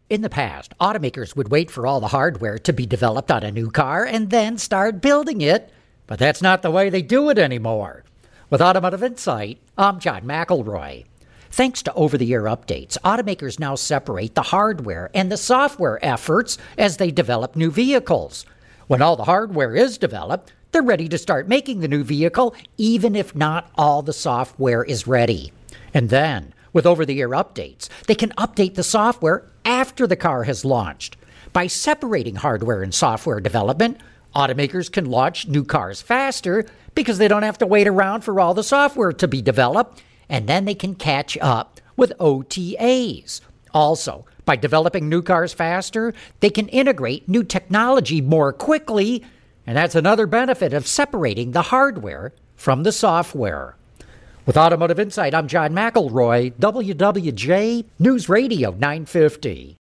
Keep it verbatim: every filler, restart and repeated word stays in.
In the past, automakers would wait for all the hardware to be developed on a new car and then start building it, but that's not the way they do it anymore. With Automotive Insight, I'm John McElroy. Thanks to over-the-air updates, automakers now separate the hardware and the software efforts as they develop new vehicles. When all the hardware is developed, they're ready to start making the new vehicle, even if not all the software is ready. And then, with over-the-air updates, they can update the software after the car has launched. By separating hardware and software development, automakers can launch new cars faster because they don't have to wait around for all the software to be developed, and then they can catch up with O T As. Also, by developing new cars faster, they can integrate new technology more quickly, and that's another benefit of separating the hardware from the software. With Automotive Insight, I'm John McElroy, W W J News Radio nine fifty.